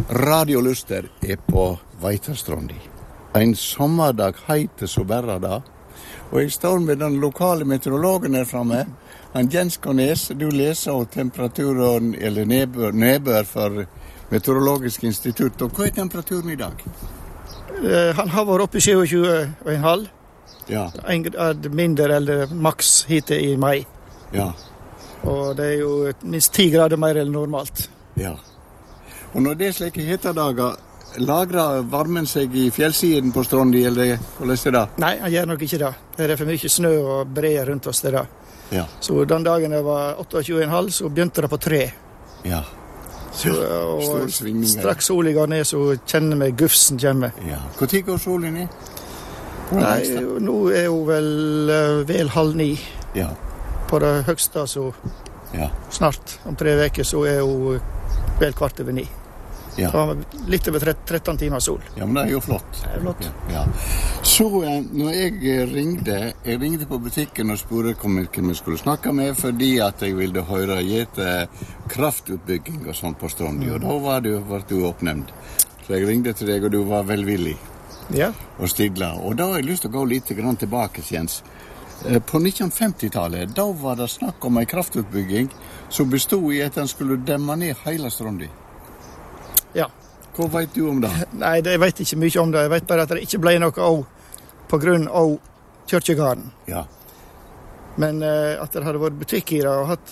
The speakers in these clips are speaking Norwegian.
Radio Luster på Veitastrandi. En sommerdag heiter så berra da. Og jeg står med den lokale meteorologen her framme. Han Jens Kornes, du leser av temperaturen, eller nedbør for Meteorologisk institutt. Og hva temperaturen i dag? Han har vært oppe i 27,5. Ja. En grad mindre eller maks hit i mai. Ja. Og det jo minst 10 grader mer enn normalt. Ja. Og når det slike hetedager, lagrer varmen seg i fjellsiden på Strandi, eller hvordan det da? Nei, han gjør nok ikke det. Det for mye snø og breier rundt oss det da. Ja. Så den dagen jeg var 28,5, så begynte det på 3. Ja. Så, og straks solen går ned, så kjenner vi gufsen kommer. Ja. Hvor tid går solen ned? Nei, nå hun vel 8:30. Ja. På det høgste, så snart, om 3 veker, så hun vel 8:15. Ja. Så har vi litt over 13 timer sol. Ja, men det jo flott. Det flott. Ja. Så når jeg ringte på butikken og spurte hvem jeg skulle snakke med, fordi at jeg ville høre gjete kraftutbygging og sånt på Strandi, og da var du oppnevnt. Så jeg ringte til deg, og du var velvillig. Ja. Og stilla. Og da har jeg lyst til å gå litt grann tilbake, Jens. På 1950-tallet, da var det snakk om en kraftutbygging som bestod i at den skulle demme ned hele Strandi. Ja. Hva vet du om det? Nei, jeg vet ikke mye om det. Jeg vet bare at det ikke ble noe av på grunn av kirkegarden. Ja. Men at det hadde vært butikk i det og hatt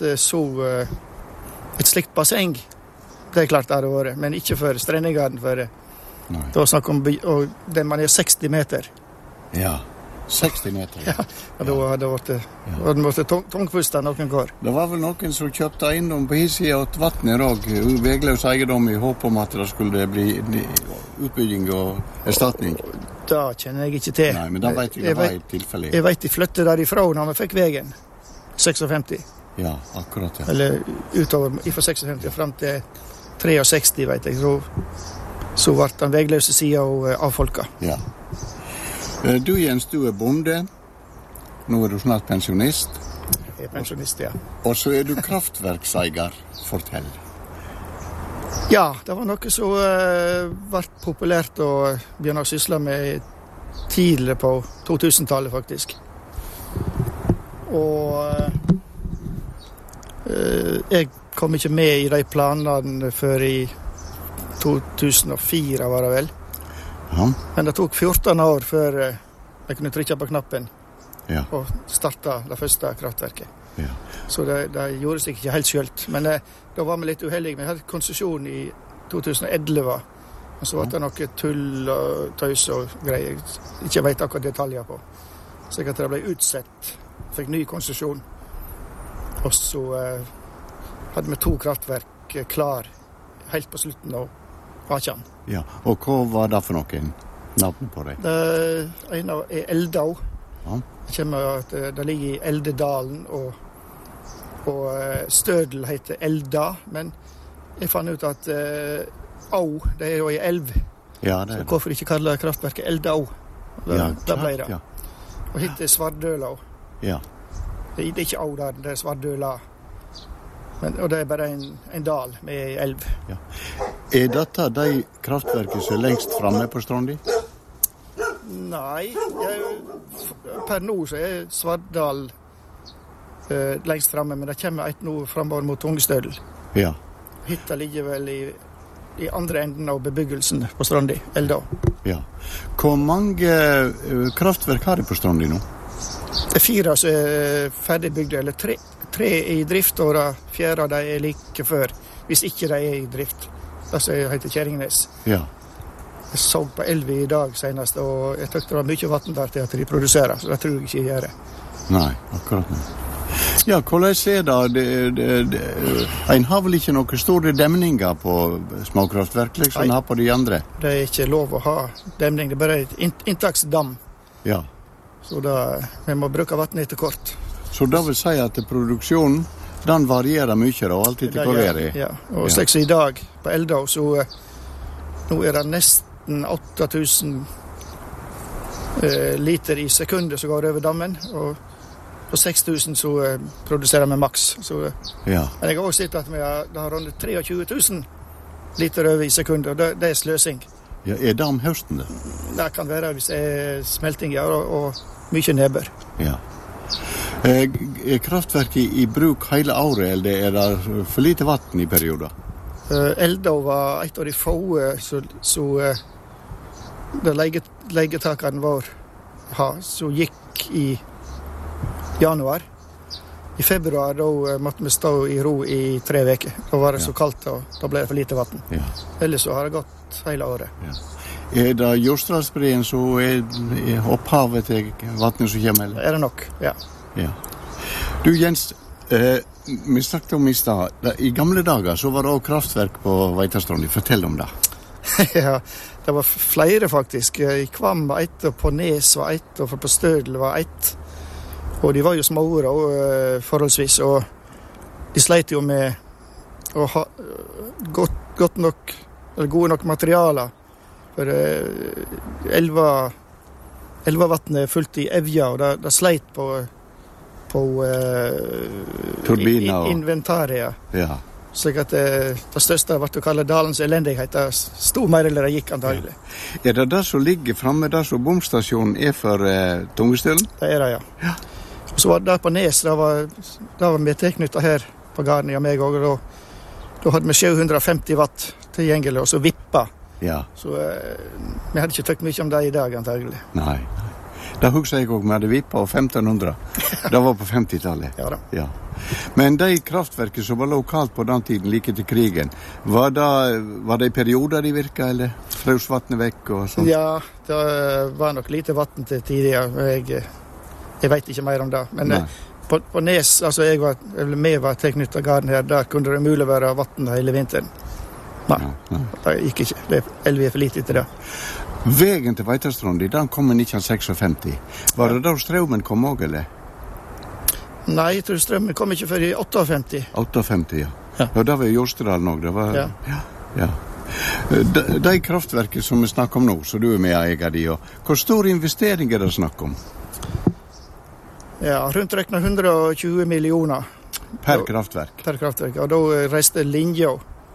et slikt basseng, det klart det hadde vært. Men ikke for Strendegarden, for det var snakk om å demme ned 60 meter. Ja. 60 meter. Ja, og da hadde det vært tungpust noen går. Det var vel noen som kjøpte eiendom på hissida og vattnet og vegløs eiendom i håp om at det skulle bli utbygging og erstatning. Da kjenner jeg ikke til. Nei, men da vet jeg det var et tilfelle. Jeg vet de flyttet derifra når vi fikk veien. 56. Ja, akkurat, ja. Eller utover, fra 56 frem til 63, vet jeg. Så ble den vegløse siden av folka. Ja. Du, Jens, du bonde. Nå du snart pensjonist. Jeg pensjonist, ja. Og så du kraftverkseier. Fortell. Ja, det var noe som ble populært å begynne å sysle med tidligere på 2000-tallet, faktisk. Og jeg kom ikke med i de planene før i 2004, var det vel. Ja. Men det tok 14 år før jeg kunne trykke på knappen og starte det første kraftverket. Ja. Så det gjorde seg ikke helt selv. Men da var vi litt uheldige. Vi hadde konsesjon i 2011, og så var det noe tull og tøys og greier. Ikke vet akkurat detaljer på. Så det ble utsett. Fikk ny konsesjon. Og så hadde vi 2 kraftverk klar helt på slutten av Akan. Ja, og hva var det for noen navn på det? Det ene er Eldau. Ja. Det ligger i Eldedalen, og Stødel heter Elda, men jeg fant ut at Au, det jo en elv. Ja, det så hvorfor ikke kalle kraftverket Eldau? Det ble det. Ja. Og hit er Svardøla. Ja. Det er ikke Au der, det er Svardøla. Og det er bare en dal med en elv. Ja. Er dette de kraftverkene som er lengst fremme på Strandi? Nei, per nå så er Svardal lengst fremme, men det kommer et nå fremover mot Tungestødel. Ja. Hytta ligger vel i andre enden av bebyggelsen på Strandi, Elda. Ja. Hvor mange kraftverk har de på Strandi nå? Det er 4 som er ferdigbygde, eller 3 i drift, og det 4 de er like før, hvis ikke de er i drift. Det som heter Kjerringnes. Ja. Jeg så på 11 i dag senest, og jeg tykte det var mye vann der til at de produserer, så det tror jeg ikke gjør det. Nei, akkurat. Ja, hvordan er det? En har vel ikke noen store demninger på småkraftverk, liksom en har på de andre? Det er ikke lov å ha demning, det er bare et inntaksdam. Ja. Så vi må bruke vann etter kort. Så det vil si at produksjonen, den varierer mye da, alltid til hva det er. Ja, og slik som i dag på Elda, så nå er det nesten 8000 liter i sekundet som går over dammen, og på 6000 så produserer vi maks. Så, men jeg har også sett at det har rundt 23 000 liter over i sekunder. Det sløsing. Ja, det om høsten det? Det kan være hvis det smelting og mye nedbør. Ja. Kraftverket i bruk hele året, eller det for lite vatten i perioder? Eldå var et av de få så det legetakeren vår så gikk i januar. I februar da måtte vi stå i ro i 3 veker. Da var det så kaldt, og da ble det for lite vatten. Ja. Ellers så har det gått hele året. Ja. Det Jostedalsbreen som opphavet til vattnet som kommer? Eller? Det nok, ja. Du Jens, vi snakket om i stad. I gamle dager så var det også kraftverk på Veitastrand. Fortell om det. Ja, det var flere faktisk. I Kvam var ett, og på Nes var ett, og på Stødel var ett. Og de var jo småere forholdsvis, og de sleit jo med å ha godt nok, eller gode nok materialer. For elvavatnet fullt i evja, og det sleit på turbiner og inventariet. Ja. Slik at det største ble å kalle dalens elendighet. Det stod mer eller det gikk antagelig. Ja. Det der som ligger fremme, der som bomstasjonen for Tungestølen? Det det, ja. Og så var det der på Nes, da var vi tilknyttet her på gården og meg også, og da hadde vi 750 watt tilgjengelig, og så vippa. Ja. Så vi hadde ikke tøkt mye om det i dag, antagelig. Nei. Da husker jeg også, vi hadde vippa og 1500. Det var på 50-tallet. Ja da. Ja. Men de kraftverket som var lokalt på den tiden, like til krigen, var det i perioder de virket, eller frøs vattnet vekk og sånt? Ja, det var nok lite vatten til tidligere. Jeg vet ikke mer om det. Men på Nes, altså vi var tilknyttet garden her, der kunne det mulig være vatten hele vinteren. Nei, det gikk ikke. Det er for lite til det. Vegen til Veitastrand, den kom i 1956. Var det da strømmen kom også, eller? Nei, jeg tror strømmen kom ikke før i 58. 58, ja. Ja, da var Jostedal nok. Det var... Ja. De kraftverket som vi snakker om nå, så du med eier de, hvor stor investering det snakk om? Ja, rundt rekna 120 millioner. Per kraftverk? Per kraftverk, og da reiste linja,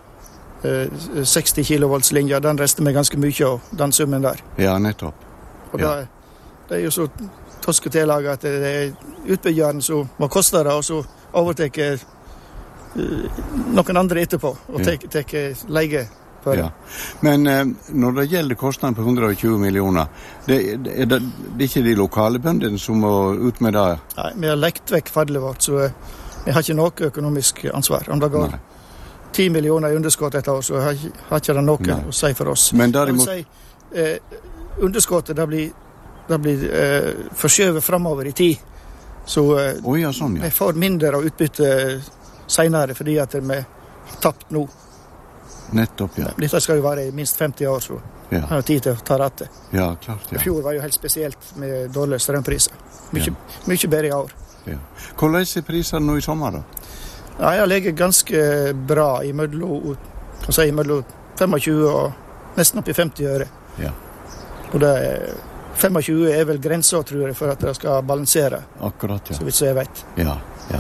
60 kilovolts linja, den reiste med ganske mye av den summen der. Ja, nettopp. Og det jo så toske tillaget at det utbyggeren som må koste det, og så overtekker noen andre etterpå, og tekker leie for det. Ja. Men når det gjelder kostnaden på 120 millioner, det er ikke de lokale bøndene som må ut med det? Nei, vi har lekt vekk fallet vårt, så vi har ikke noe økonomisk ansvar. Om det går 10 millioner i underskott et år, så har ikke det noe å si for oss. Men derimot... Jeg vil si, underskottet det blir forskjøvet fremover i tid, så vi får mindre av utbytte senere, fordi at vi har tapt nå. Nettopp, ja. Dette skal jo være i minst 50 år, så har jo tid til å ta rette. Ja, klart, ja. I fjor var jo helt spesielt med dårlige strømpriser. Mye bedre i år. Ja. Hvordan er prisene nå i sommer, da? Ja, jeg ligger ganske bra i mellom 25 og nesten opp i 50 øre. Ja. Og 25 er vel grensa, tror jeg, for at det skal balansere. Akkurat, ja. Så vidt så jeg vet. Ja.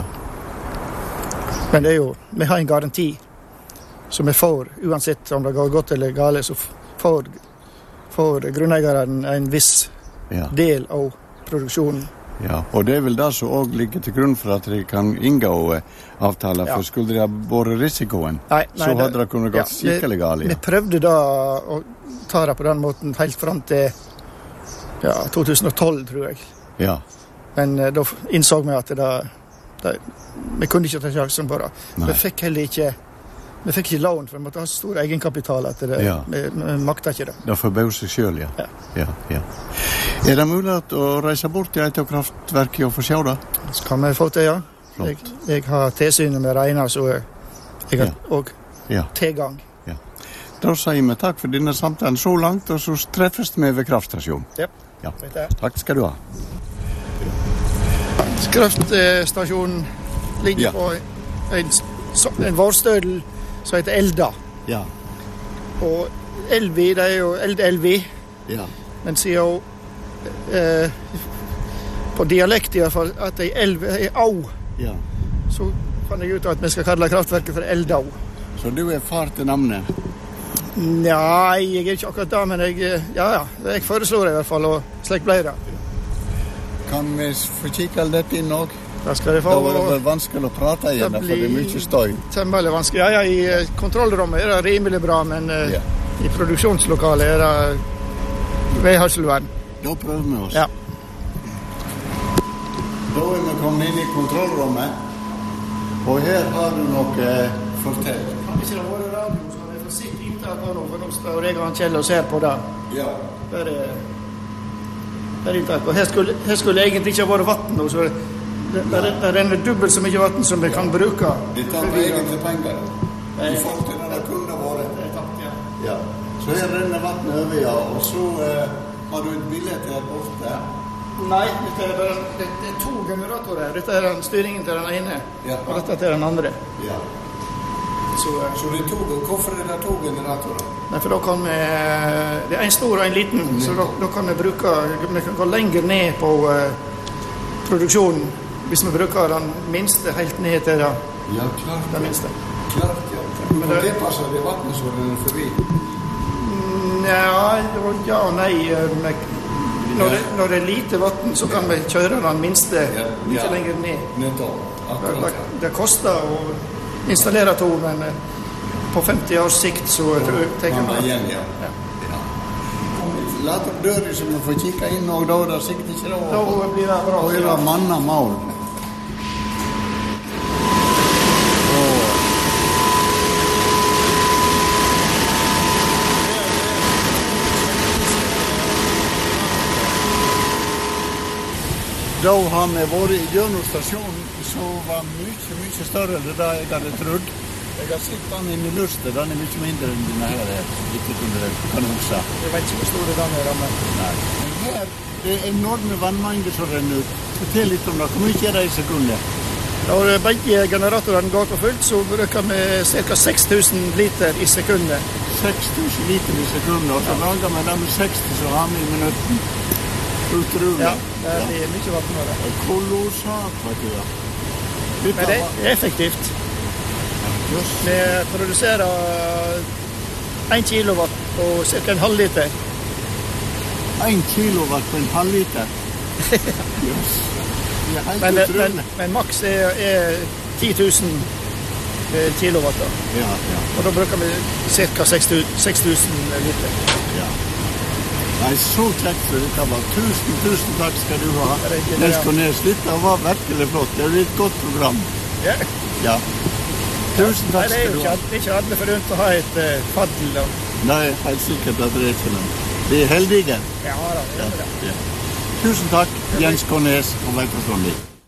Men det jo, vi har en garanti som vi får, uansett om det går godt eller gale, så får grunneieren en viss del av produksjonen. Ja, og det er vel det som også ligger til grunn for at de kan inngå avtaler, for skulle de ha båret risikoen, så hadde det kunnet gått skikkelig galt. Vi prøvde da å ta det på den måten helt frem til 2012, tror jeg. Ja. Men da innså vi at vi kunne ikke ta sjansen på det. Vi fikk heller ikke lån, for vi måtte ha stor egenkapital etter det. Vi makta ikke det. Det forbød seg selv, ja. Er det mulig å reise bort til et av kraftverket og få se det? Så kan vi få til, ja. Jeg har tilsynet med Reina, så jeg har også tilgang. Ja. Da sier vi takk for denne samtalen så langt, og så treffes vi ved kraftstasjonen. Ja. Takk skal du ha. Kraftstasjonen ligger på en vårstødel som heter Elda. Ja. Og Elvi, det er jo Elvi. Ja. Men siden på dialekt i hvert fall, at ei elv er au. Ja. Så fant jeg ut at vi skal kalle kraftverket for Eldau. Så du er far til navnet? Nei, jeg er ikke akkurat da, men jeg foreslår det i hvert fall, og slik ble det. Kan vi få kikke dette inn også? Da skal det få... Da var det vel vanskelig å prate igjen, for det er mye støy. Temmelig vanskelig. Ja, i kontrollrommet er det rimelig bra, men i produksjonslokalet er det vedhørselvern. Da prøver vi oss. Ja. Da er vi kommet inn i kontrollrommet, og her har du noe fortell. Kan ikke det være radio, så har vi fått sitt inntak av noe, for nå står jeg og Kjell og ser på det. Ja. Der er inntak, og her skulle egentlig ikke ha vært vatten, så det renner dubbelt så mye vatten som vi kan bruke. Det tar på egentlig penger. I forhold til det kunne vært. Det er tapt, ja. Ja. Så her renner vatten over, ja. Og så har du et bilde her borte. Nei, det er 2 generatorer. Dette er styringen til den ene, og dette til den andre. Ja. Så det er 2. Hvorfor er det 2 generatorer? Nei, for da kan vi... Det er en stor og en liten, så da kan vi kan gå lenger ned på produksjonen. Hvis vi bruker den minste helt ned til det, det minste. Klart, ja. Du kan tilpasse det vattnet så den er forbi. Ja og nei. Når det er lite vatten, så kan vi kjøre den minste litt lenger ned. Nettopp. Det koster å installere 2, men på 50 års sikt så tenker man igjen, ja. La dem dører som vi får kikke inn, og da er det sikkert ikke det. Da blir det bra. Da er det manna mål. Da har vi vært gjennom stasjonen, som var mye større enn det jeg hadde trodd. Jeg har sett den inn i luftet, den er mye mindre enn denne her. Ikke kan huske. Jeg vet ikke hvor stor den er, men... Nei. Men her, det er enorme vannmengder som renner ut. Fortell litt om det. Hvor mye er det i sekundet? Når begge generatorene går på fullt, så bruker vi ca. 6000 liter i sekundet. 6000 liter i sekundet, og så lager vi det med 60, så har vi i minutten. Utrolig. Ja, det er mye vatten av det. Kolossalt, vet du da. Men det er effektivt. Vi produserer 1 kilowatt på ca. en halv liter. 1 kilowatt på en halv liter? Yes. Det er helt utrolig. Men maks er 10 000 kilowatt. Ja. Og da bruker vi ca. 6000 liter. Ja. Nei, så kjekt for dette var. Tusen takk skal du ha. Nescones, dette var virkelig flott. Det er et godt program. Ja. Tusen takk skal du ha. Det er ikke alle forunt å ha et paddel. Nei, helt sikkert at det er ikke noe. Vi er heldige. Ja, det er det. Tusen takk, Jens Cornes og Veitastrandi.